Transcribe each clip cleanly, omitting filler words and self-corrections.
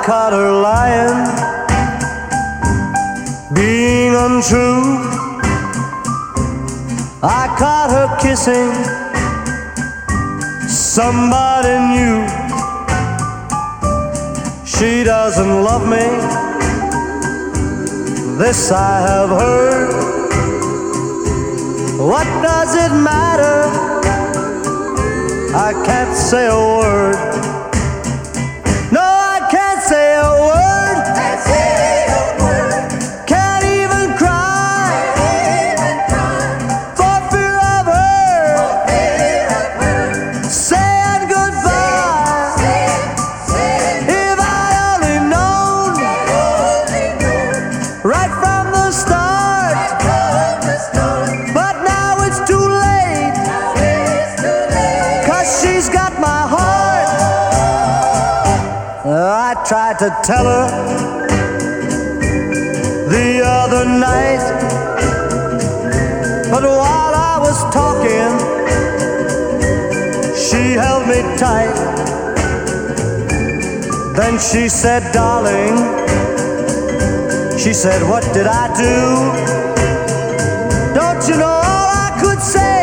caught her lying, being untrue. I caught her kissing somebody new. She doesn't love me, this I have heard. What does it matter? I can't say a word. No, I can't say a word. Can't say a word. Can't even cry. For fear of her. Saying goodbye. If I only known right from the start. But now it's too late. 'Cause she's got my heart. I tried to tell her the other night, but while I was talking, she held me tight. Then she said, darling, she said, what did I do? Don't you know all I could say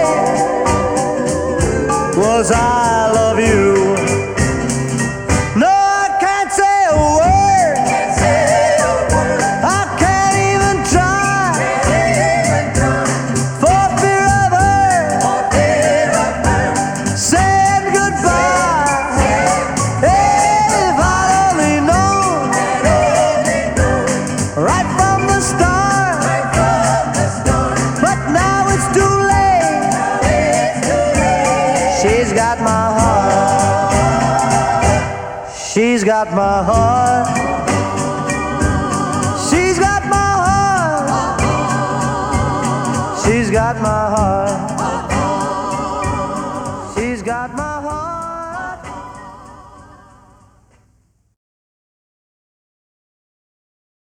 was I love you? No, I can't say a word. I can't even try. For fear of her. Saying goodbye. If I'd only known right from the start. But now it's too late. She's got my heart. She's got my heart. She's got my heart. She's got my heart.